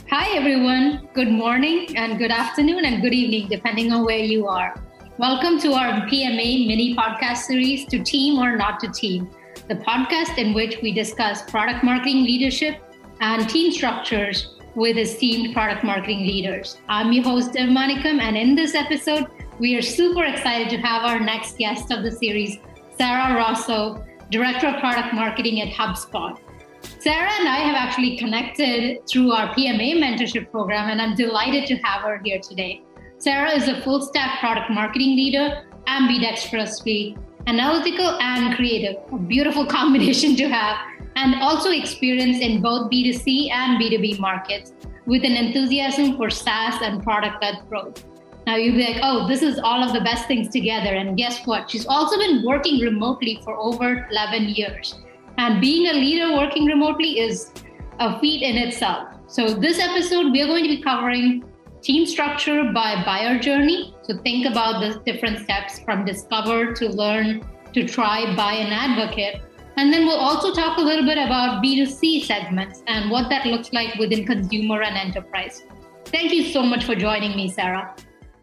Hi, everyone. Good morning and good afternoon and good evening, depending on where you are. Welcome to our PMA mini podcast series, To Team or Not to Team, the podcast in which we discuss product marketing leadership and team structures with esteemed product marketing leaders. I'm your host, Dev Manikam, and in this episode, we are super excited to have our next guest of the series, Sarah Rosso, Director of Product Marketing at HubSpot. Sarah and I have actually connected through our PMA mentorship program, and I'm delighted to have her here today. Sarah is a full stack product marketing leader, ambidextrously analytical and creative, a beautiful combination to have, and also experience in both B2C and B2B markets with an enthusiasm for SaaS and product-led growth. Now you'll be like, oh, this is all of the best things together. And guess what? She's also been working remotely for over 11 years. And being a leader working remotely is a feat in itself. So this episode, we are going to be covering team structure by buyer journey. So think about the different steps from discover to learn to try, buy, and advocate. And then we'll also talk a little bit about B2C segments and what that looks like within consumer and enterprise. Thank you so much for joining me, Sarah.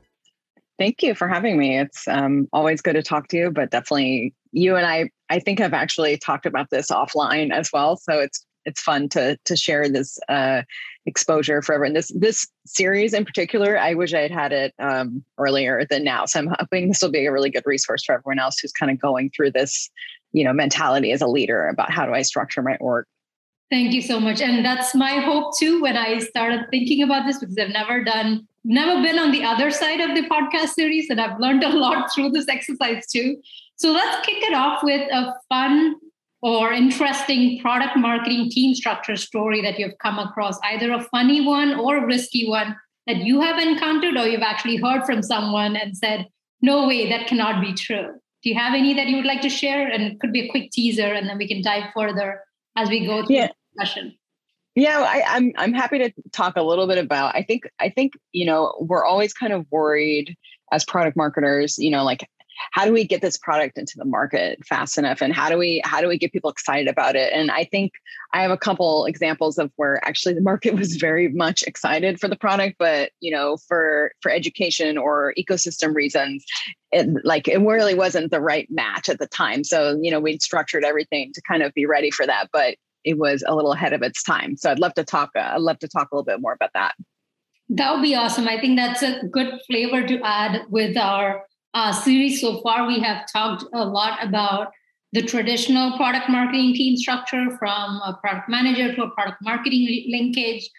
Thank you for having me. It's always good to talk to you, but definitely you and I think I've actually talked about this offline as well. So it's fun to share this exposure for everyone. This series in particular, I wish I had it earlier than now. So I'm hoping this will be a really good resource for everyone else who's kind of going through this, mentality as a leader about how do I structure my org. Thank you so much. And that's my hope too, when I started thinking about this, because I've never been on the other side of the podcast series, and I've learned a lot through this exercise too. So let's kick it off with a fun or interesting product marketing team structure story that you've come across, either a funny one or a risky one that you have encountered, or you've actually heard from someone and said, no way, that cannot be true. Do you have any that you would like to share? And it could be a quick teaser, and then we can dive further as we go through the discussion. Yeah, I'm happy to talk a little bit about. I think we're always kind of worried as product marketers, like how do we get this product into the market fast enough, and how do we get people excited about it? And I think I have a couple examples of where actually the market was very much excited for the product, but for education or ecosystem reasons, it really wasn't the right match at the time. So we'd structured everything to kind of be ready for that, but it was a little ahead of its time. So I'd love to talk a little bit more about that. That would be awesome. I think that's a good flavor to add with our series so far. We have talked a lot about the traditional product marketing team structure, from a product manager to a product marketing linkage,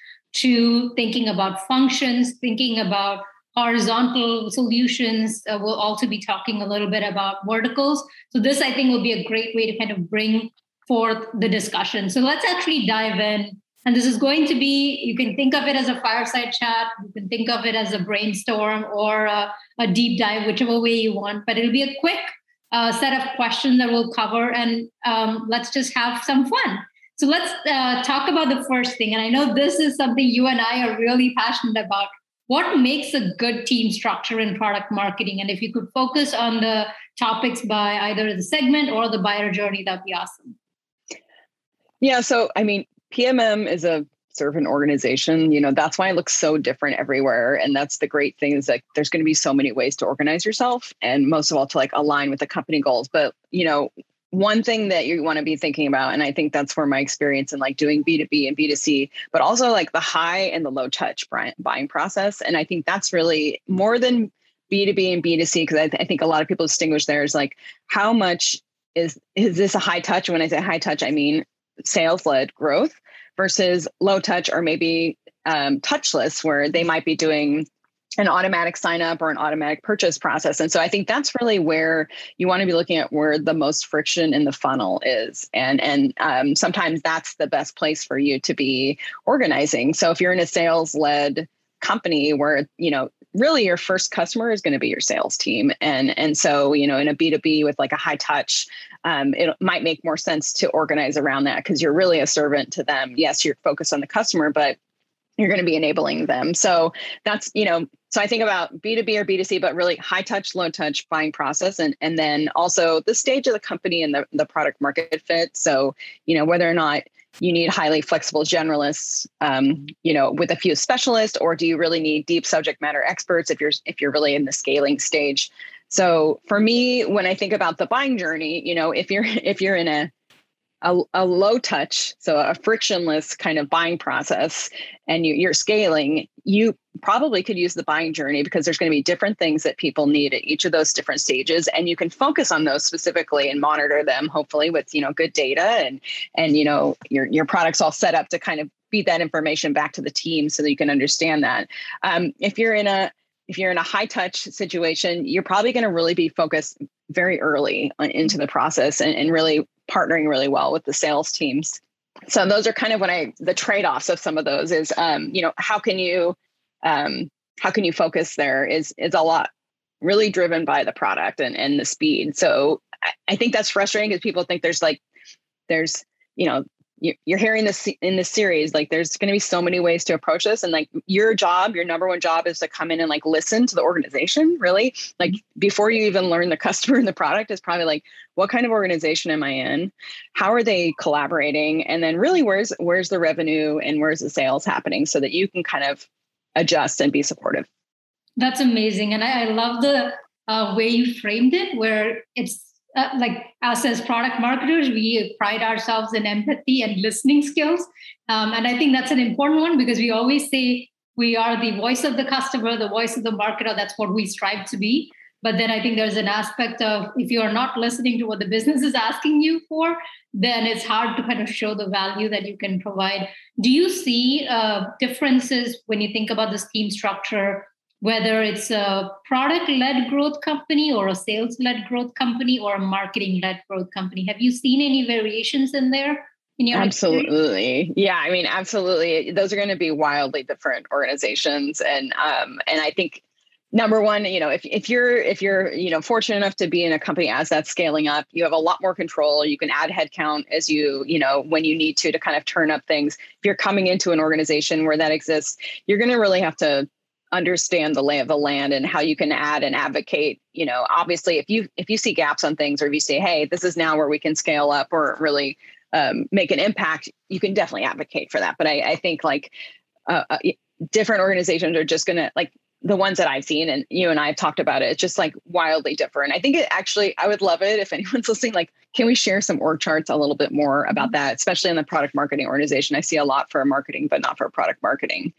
to thinking about functions, thinking about horizontal solutions. We'll also be talking a little bit about verticals. So this, I think, will be a great way to kind of bring forth the discussion. So let's actually dive in. And this is going to be, you can think of it as a fireside chat, you can think of it as a brainstorm or a deep dive, whichever way you want, but it'll be a quick set of questions that we'll cover, and let's just have some fun. So let's talk about the first thing. And I know this is something you and I are really passionate about. What makes a good team structure in product marketing? And if you could focus on the topics by either the segment or the buyer journey, that'd be awesome. Yeah. So, PMM is a sort of an organization, that's why it looks so different everywhere. And that's the great thing, is that there's going to be so many ways to organize yourself, and most of all to align with the company goals. But, one thing that you want to be thinking about, and I think that's where my experience in doing B2B and B2C, but also the high and the low touch buying process. And I think that's really more than B2B and B2C, because I think a lot of people distinguish there is how much is this a high touch? And when I say high touch, I mean sales-led growth versus low touch, or maybe touchless, where they might be doing an automatic sign up or an automatic purchase process. And so I think that's really where you want to be looking at where the most friction in the funnel is. And sometimes that's the best place for you to be organizing. So if you're in a sales-led company where, really your first customer is going to be your sales team. And so, in a B2B with a high touch, it might make more sense to organize around that, because you're really a servant to them. Yes, you're focused on the customer, but you're going to be enabling them. So that's, so I think about B2B or B2C, but really high touch, low touch buying process. And then also the stage of the company and the product market fit. So, whether or not you need highly flexible generalists, with a few specialists, or do you really need deep subject matter experts if you're really in the scaling stage? So for me, when I think about the buying journey, if you're in a low touch, so a frictionless kind of buying process, and you're scaling, you probably could use the buying journey because there's going to be different things that people need at each of those different stages. And you can focus on those specifically and monitor them, hopefully with, good data and your product's all set up to kind of feed that information back to the team so that you can understand that. If you're in a high touch situation, you're probably going to really be focused very early into the process and really partnering really well with the sales teams. So those are kind of the trade-offs of some of those is, how can you focus there is a lot really driven by the product and the speed. So I think that's frustrating because people think you're hearing this in this series, like there's going to be so many ways to approach this. And like your number one job is to come in and like listen to the organization, really. Like before you even learn the customer and the product is probably like, what kind of organization am I in? How are they collaborating? And then really where's the revenue and where's the sales happening so that you can kind of adjust and be supportive. That's amazing. And I love the way you framed it, where it's like us as product marketers, we pride ourselves in empathy and listening skills. And I think that's an important one because we always say we are the voice of the customer, the voice of the marketer. That's what we strive to be. But then I think there's an aspect of if you are not listening to what the business is asking you for, then it's hard to kind of show the value that you can provide. Do you see differences when you think about this team structure, whether it's a product-led growth company or a sales-led growth company or a marketing-led growth company? Have you seen any variations in there? Absolutely. Experience? Yeah, I mean, absolutely. Those are going to be wildly different organizations. And I think number one, if you're fortunate enough to be in a company as that's scaling up, you have a lot more control. You can add headcount as when you need to kind of turn up things. If you're coming into an organization where that exists, you're going to really have to understand the lay of the land and how you can add and advocate. Obviously, if you see gaps on things, or if you say, hey, this is now where we can scale up or really make an impact, you can definitely advocate for that. But I think different organizations are just going to, like the ones that I've seen, and you and I have talked about it, it's just like wildly different. I think I would love it if anyone's listening, like, can we share some org charts a little bit more about that, especially in the product marketing organization? I see a lot for marketing, but not for product marketing.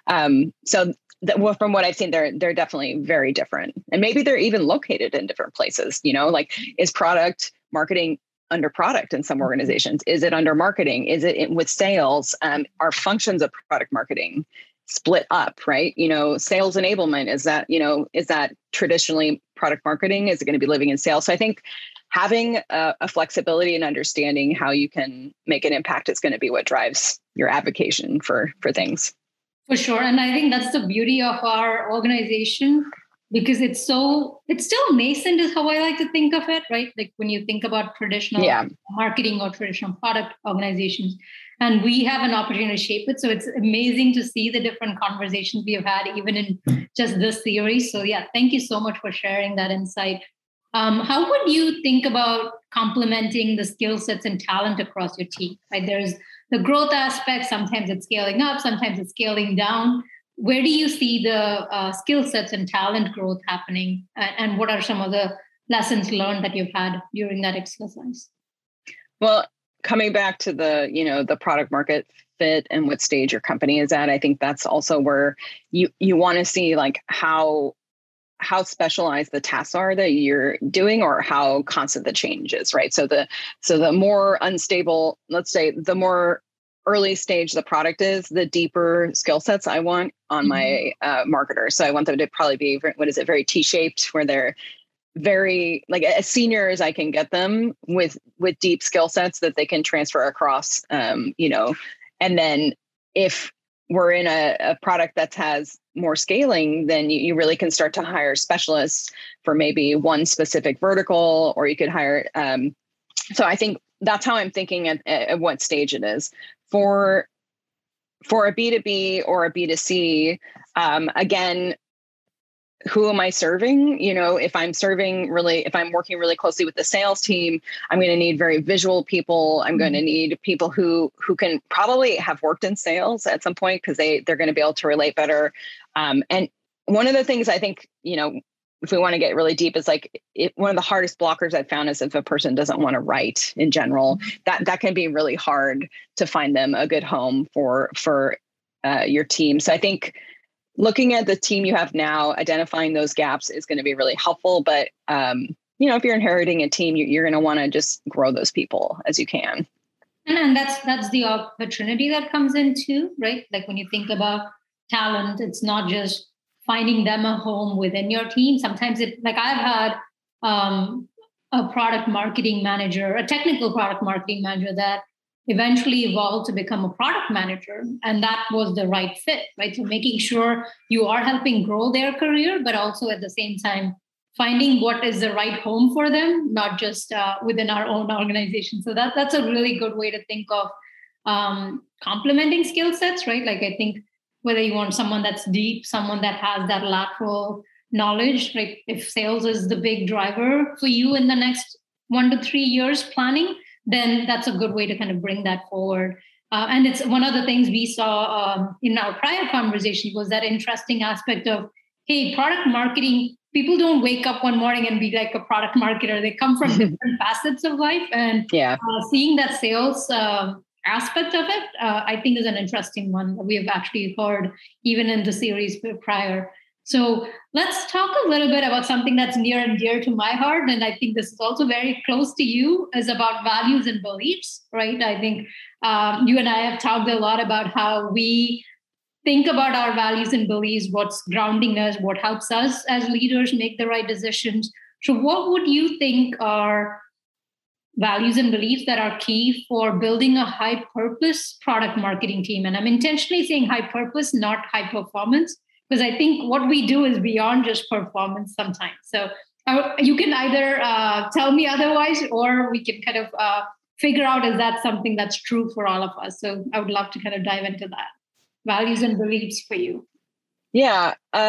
From what I've seen, they're definitely very different. And maybe they're even located in different places, like is product marketing under product in some organizations? Is it under marketing? Is it with sales? Are functions of product marketing split up, right? Sales enablement, is that traditionally product marketing? Is it going to be living in sales? So I think having a flexibility and understanding how you can make an impact is going to be what drives your advocacy for things. For sure. And I think that's the beauty of our organization, because it's still nascent is how I like to think of it, right? Like when you think about traditional marketing or traditional product organizations, and we have an opportunity to shape it. So it's amazing to see the different conversations we have had, even in just this series. So yeah, thank you so much for sharing that insight. How would you think about complementing the skill sets and talent across your team? Right? There's the growth aspect. Sometimes it's scaling up, sometimes it's scaling down. Where do you see the skill sets and talent growth happening? And what are some of the lessons learned that you've had during that exercise? Well, coming back to the product market fit and what stage your company is at, I think that's also where you want to see like how specialized the tasks are that you're doing, or how constant the change is, right? So the more unstable, let's say, the more early stage the product is, the deeper skill sets I want on my marketer. So I want them to probably be, very T-shaped, where they're very, like, as senior as I can get them with deep skill sets that they can transfer across, and then if we're in a product that has more scaling, then you really can start to hire specialists for maybe one specific vertical, or you could hire. So I think that's how I'm thinking at what stage it is. For a B2B or a B2C, again, who am I serving? If I'm working really closely with the sales team, I'm going to need very visual people. I'm going to need people who can probably have worked in sales at some point, because they're going to be able to relate better. And one of the things I think, if we want to get really deep, is like one of the hardest blockers I've found is if a person doesn't want to write in general. That can be really hard to find them a good home for your team. So I think looking at the team you have now, identifying those gaps is going to be really helpful. But, if you're inheriting a team, you're going to want to just grow those people as you can. And that's the opportunity that comes in too, right? Like when you think about talent, it's not just finding them a home within your team. Sometimes I've had a product marketing manager, a technical product marketing manager that eventually evolved to become a product manager. And that was the right fit, right? So making sure you are helping grow their career, but also at the same time, finding what is the right home for them, not just within our own organization. So that's a really good way to think of complementing skill sets, right? Like I think whether you want someone that's deep, someone that has that lateral knowledge, right? If sales is the big driver for you in the next 1 to 3 years planning, then that's a good way to kind of bring that forward. And it's one of the things we saw in our prior conversation was that interesting aspect of, hey, product marketing, people don't wake up one morning and be like a product marketer. They come from different facets of life. And seeing that sales aspect of it, I think is an interesting one that we have actually heard even in the series prior. So let's talk a little bit about something that's near and dear to my heart. And I think this is also very close to you, is about values and beliefs, right? I think you and I have talked a lot about how we think about our values and beliefs, what's grounding us, what helps us as leaders make the right decisions. So what would you think are values and beliefs that are key for building a high purpose product marketing team? And I'm intentionally saying high purpose, not high performance, because I think what we do is beyond just performance sometimes. So you can either tell me otherwise, or we can kind of figure out, is that something that's true for all of us? So I would love to kind of dive into that. Values and beliefs for you. Yeah.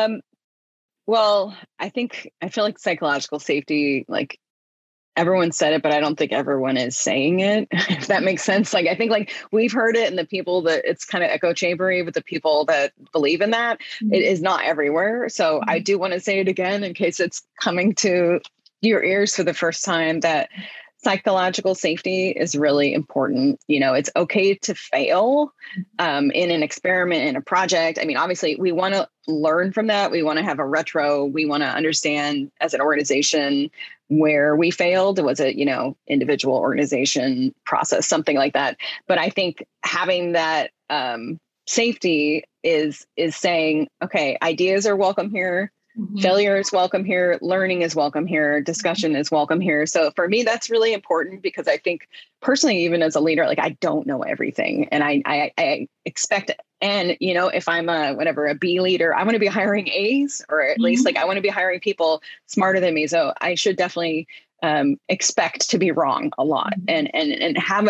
Well, I feel like psychological safety, like everyone said it, but I don't think everyone is saying it, if that makes sense. Like, I think like we've heard it, and the people that it's kind of echo chambery with the people that believe in that, it is not everywhere. So I do want to say it again in case it's coming to your ears for the first time, that psychological safety is really important. It's okay to fail in an experiment, in a project. I mean, obviously we want to learn from that. We want to have a retro. We want to understand as an organization where we failed. Was it, individual, organization, process, something like that. But I think having that safety is saying, okay, ideas are welcome here. Failure is welcome here. Learning is welcome here. Discussion is welcome here. So for me, that's really important, because I think personally, even as a leader, like I don't know everything, and I expect, and if I'm a B leader, I want to be hiring A's, or at least like I want to be hiring people smarter than me. So I should definitely expect to be wrong a lot, and have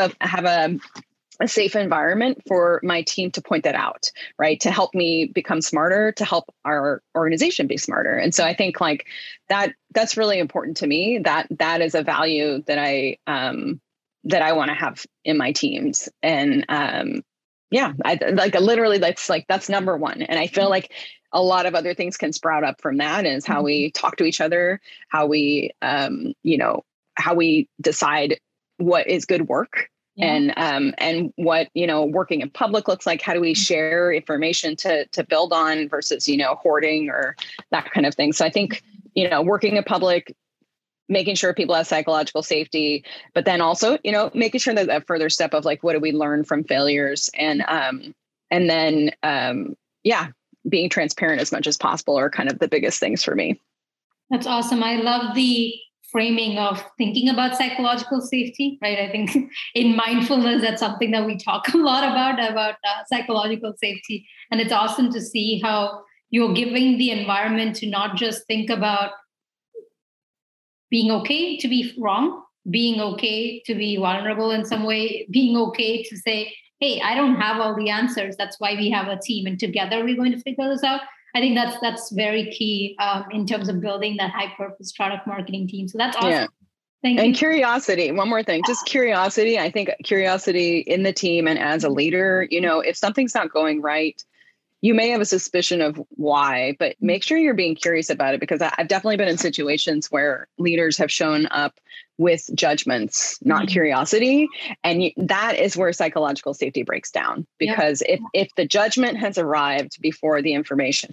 a safe environment for my team to point that out, right? To help me become smarter, to help our organization be smarter. And so I think like that's really important to me. That is a value that I want to have in my teams. And I like literally that's number one. And I feel like a lot of other things can sprout up from that, is how we talk to each other, how we how we decide what is good work. Yeah. And what, working in public looks like. How do we share information to build on versus, hoarding or that kind of thing. So I think, working in public, making sure people have psychological safety, but then also, making sure that further step of like, what do we learn from failures? And then, being transparent as much as possible are kind of the biggest things for me. That's awesome. I love the framing of thinking about psychological safety, right? I think in mindfulness, that's something that we talk a lot about psychological safety. And it's awesome to see how you're giving the environment to not just think about being okay to be wrong, being okay to be vulnerable in some way, being okay to say, hey, I don't have all the answers. That's why we have a team, and together we're going to figure this out. I think that's very key in terms of building that high purpose product marketing team. So that's awesome. Yeah. Thank And you. curiosity, one more thing, just curiosity. I think curiosity in the team and as a leader, if something's not going right, you may have a suspicion of why, but make sure you're being curious about it, because I've definitely been in situations where leaders have shown up with judgments, not curiosity. And that is where psychological safety breaks down, because if the judgment has arrived before the information,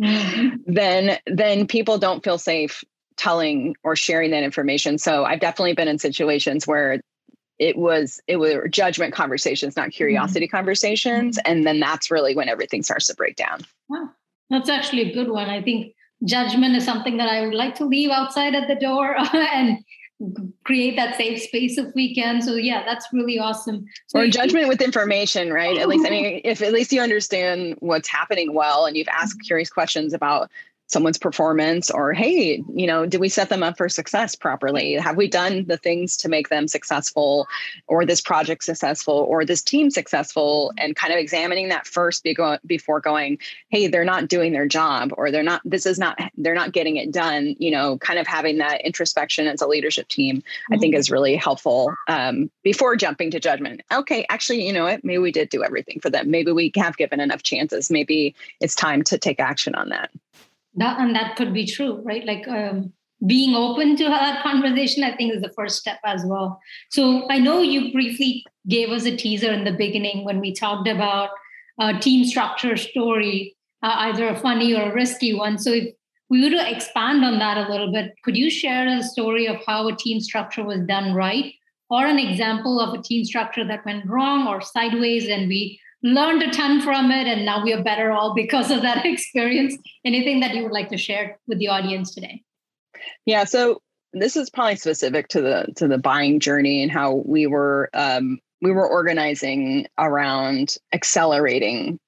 then people don't feel safe telling or sharing that information. So I've definitely been in situations where it were judgment conversations, not curiosity conversations. And then that's really when everything starts to break down. Wow. That's actually a good one. I think judgment is something that I would like to leave outside at the door and create that safe space if we can. So yeah, that's really awesome. So or judgment with information, right? At least, if at least you understand what's happening well, and you've asked curious questions about someone's performance, or, hey, did we set them up for success properly? Have we done the things to make them successful, or this project successful, or this team successful? And kind of examining that first before going, hey, they're not doing their job, or they're not getting it done. Kind of having that introspection as a leadership team, I think is really helpful before jumping to judgment. Okay, actually, you know what? Maybe we did do everything for them. Maybe we have given enough chances. Maybe it's time to take action on that. That could be true, right? Like being open to that conversation, I think, is the first step as well. So I know you briefly gave us a teaser in the beginning when we talked about team structure story, either a funny or a risky one. So if we were to expand on that a little bit, could you share a story of how a team structure was done right, or an example of a team structure that went wrong or sideways and we learned a ton from it, and now we are better all because of that experience? Anything that you would like to share with the audience today? Yeah, so this is probably specific to the buying journey and how we were organizing around accelerating,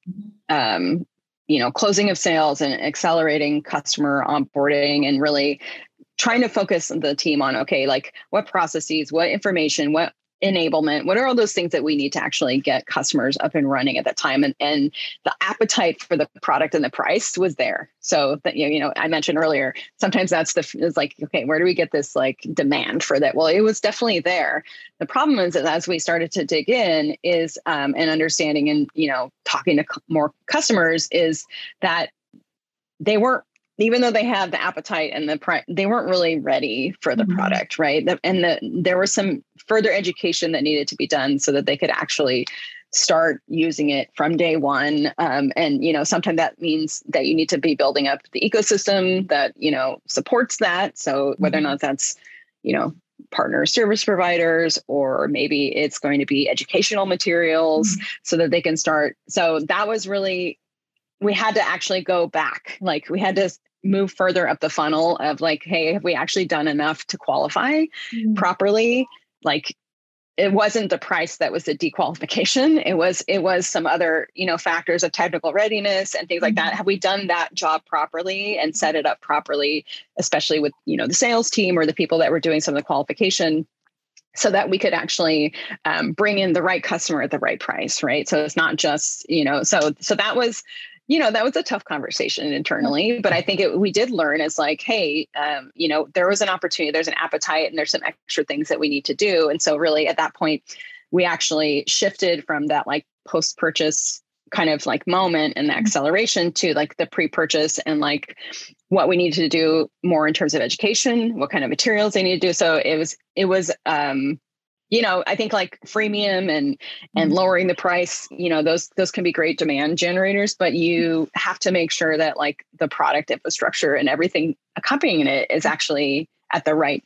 closing of sales and accelerating customer onboarding, and really trying to focus the team on, okay, like what processes, what information, what enablement, what are all those things that we need to actually get customers up and running at that time? And the appetite for the product and the price was there. So that, I mentioned earlier, sometimes it's like, okay, where do we get this like demand for that? Well, it was definitely there. The problem is that as we started to dig in and understanding and, talking to more customers, is that they weren't, even though they had the appetite and the price, they weren't really ready for the product, right? There was some further education that needed to be done so that they could actually start using it from day one. Sometimes that means that you need to be building up the ecosystem that, supports that. So whether or not that's, partner service providers, or maybe it's going to be educational materials so that they can start. So that was really, we had to actually go back. Like we had to move further up the funnel of like, hey, have we actually done enough to qualify properly? Like it wasn't the price that was the dequalification. It was some other, factors of technical readiness and things like that. Have we done that job properly and set it up properly, especially with, the sales team or the people that were doing some of the qualification, so that we could actually bring in the right customer at the right price, right? So it's not just, so that was, that was a tough conversation internally, but I think we did learn is like, hey, there was an opportunity, there's an appetite, and there's some extra things that we need to do. And so really at that point, we actually shifted from that like post-purchase kind of like moment and the acceleration to like the pre-purchase and like what we needed to do more in terms of education, what kind of materials they need to do. So it was I think like freemium and lowering the price, those can be great demand generators, but you have to make sure that like the product infrastructure and everything accompanying it is actually at the right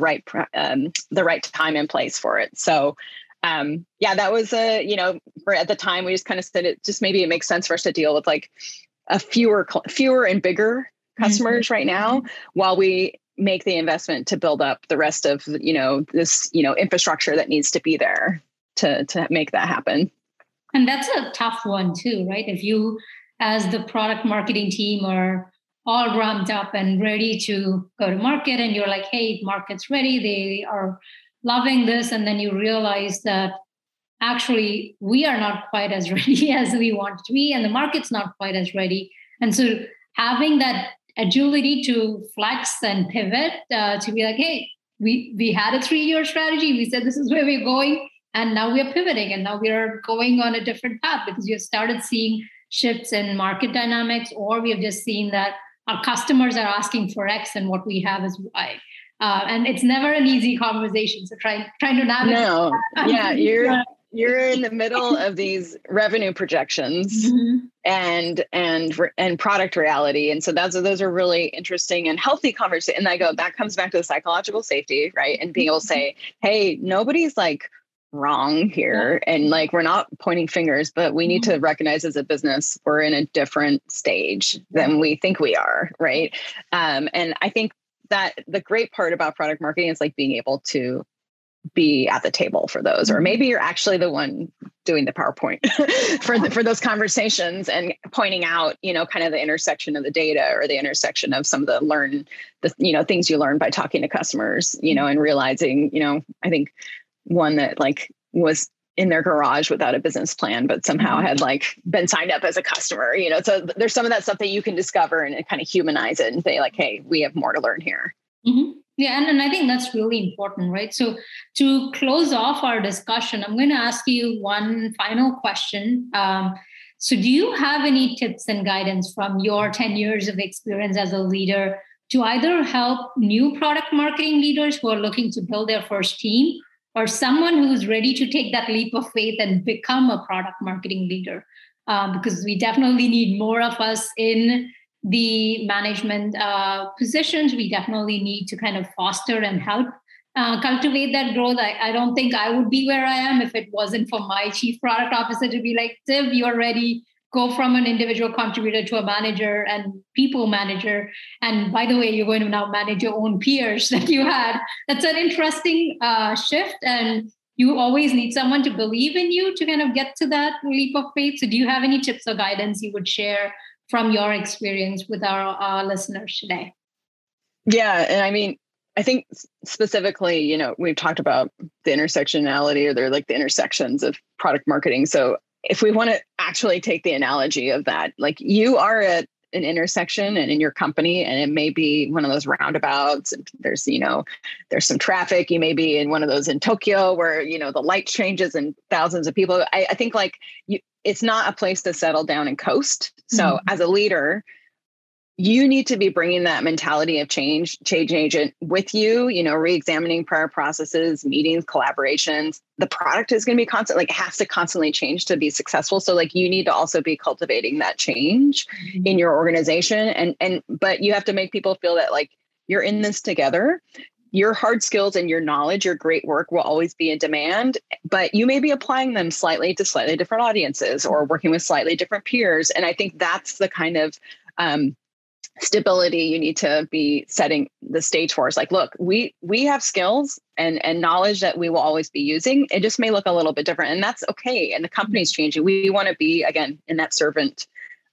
time and place for it. So that was at the time we just kind of said it makes sense for us to deal with like a fewer and bigger customers right now, while we make the investment to build up the rest of, this, infrastructure that needs to be there to make that happen. And that's a tough one too, right? If you, as the product marketing team, are all ramped up and ready to go to market, and you're like, hey, market's ready, they are loving this. And then you realize that actually we are not quite as ready as we want to be, and the market's not quite as ready. And so having that agility to flex and pivot, to be like, hey, we had a 3-year strategy. We said this is where we're going. And now we are pivoting and now we are going on a different path because we have started seeing shifts in market dynamics, or we have just seen that our customers are asking for X and what we have is Y. And it's never an easy conversation. So trying to navigate. No, yeah, you're in the middle of these revenue projections and product reality, and so those are really interesting and healthy conversations. And that comes back to the psychological safety, right? And being able to say, hey, nobody's like wrong here, and like we're not pointing fingers, but we need to recognize as a business we're in a different stage than we think we are, right? And I think that the great part about product marketing is like being able to be at the table for those, or maybe you're actually the one doing the PowerPoint for those conversations and pointing out, kind of the intersection of the data or the intersection of some of the things you learn by talking to customers, and realizing, I think one that like was in their garage without a business plan, but somehow had like been signed up as a customer, so there's some of that stuff that you can discover and kind of humanize it and say like, hey, we have more to learn here. Mm-hmm. Yeah. And I think that's really important, right? So to close off our discussion, I'm going to ask you one final question. So do you have any tips and guidance from your 10 years of experience as a leader to either help new product marketing leaders who are looking to build their first team, or someone who's ready to take that leap of faith and become a product marketing leader? Because we definitely need more of us in the management positions. We definitely need to kind of foster and help cultivate that growth. I don't think I would be where I am if it wasn't for my chief product officer to be like, Tiv, you're ready. Go from an individual contributor to a manager and people manager. And by the way, you're going to now manage your own peers that you had. That's an interesting shift. And you always need someone to believe in you to kind of get to that leap of faith. So do you have any tips or guidance you would share from your experience with our listeners today? Yeah. And I mean, I think specifically, we've talked about the intersectionality, or they're like the intersections of product marketing. So if we want to actually take the analogy of that, like you are at an intersection and in your company, and it may be one of those roundabouts, and there's some traffic. You may be in one of those in Tokyo where, the light changes and thousands of people. I think like it's not a place to settle down and coast. So as a leader, you need to be bringing that mentality of change agent with you, re-examining prior processes, meetings, collaborations. The product is going to be constant, like it has to constantly change to be successful. So like you need to also be cultivating that change in your organization. But you have to make people feel that like you're in this together. Your hard skills and your knowledge, your great work will always be in demand, but you may be applying them slightly to slightly different audiences or working with slightly different peers. And I think that's the kind of stability you need to be setting the stage for. Is like, look, we have skills and knowledge that we will always be using. It just may look a little bit different, and that's okay. And the company's changing. We want to be, again, in that servant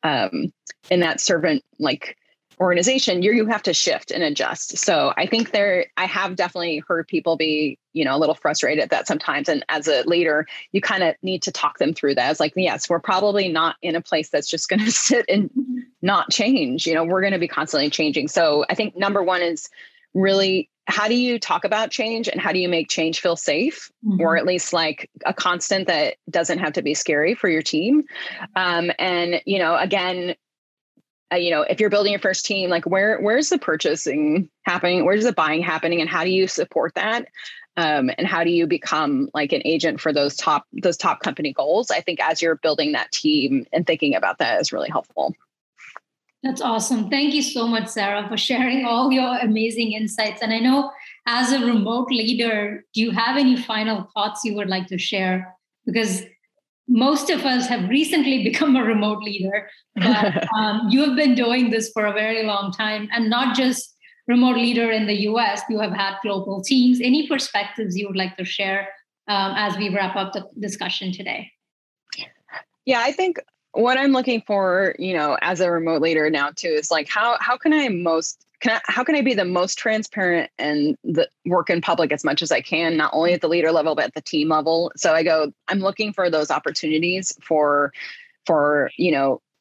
like organization, you have to shift and adjust. So I think I have definitely heard people be, a little frustrated at that sometimes. And as a leader, you kind of need to talk them through that. It's like, yes, we're probably not in a place that's just going to sit and not change. We're going to be constantly changing. So I think number one is really, how do you talk about change and how do you make change feel safe, or at least like a constant that doesn't have to be scary for your team? And, again, if you're building your first team, like where's the purchasing happening? Where's the buying happening? And how do you support that? And how do you become like an agent for those top company goals? I think as you're building that team and thinking about that is really helpful. That's awesome. Thank you so much, Sarah, for sharing all your amazing insights. And I know as a remote leader, do you have any final thoughts you would like to share? Because most of us have recently become a remote leader, but you have been doing this for a very long time, and not just remote leader in the US, you have had global teams. Any perspectives you would like to share as we wrap up the discussion today? Yeah, I think what I'm looking for, as a remote leader now too, is like, how can I be the most transparent and work in public as much as I can, not only at the leader level, but at the team level. So I'm looking for those opportunities for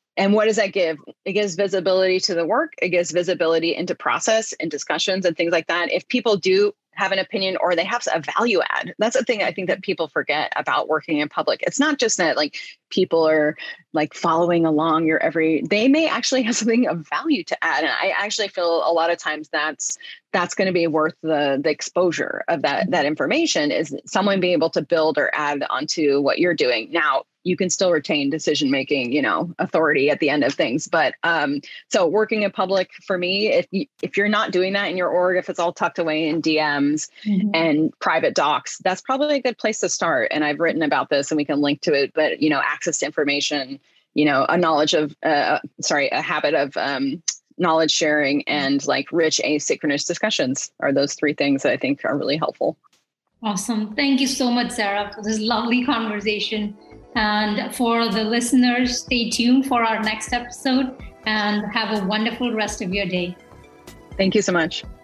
And what does that give? It gives visibility to the work. It gives visibility into process and discussions and things like that. If people do have an opinion or they have a value add, that's the thing I think that people forget about working in public. It's not just that like people are like following along they may actually have something of value to add. And I actually feel a lot of times that's going to be worth the exposure of that information, is someone being able to build or add onto what you're doing. Now, you can still retain decision-making, authority at the end of things. But so working in public for me, if you're not doing that in your org, if it's all tucked away in DMs and private docs, that's probably a good place to start. And I've written about this and we can link to it, but, access to information, a habit of knowledge sharing and like rich asynchronous discussions are those three things that I think are really helpful. Awesome. Thank you so much, Sarah, for this lovely conversation. And for the listeners, stay tuned for our next episode and have a wonderful rest of your day. Thank you so much.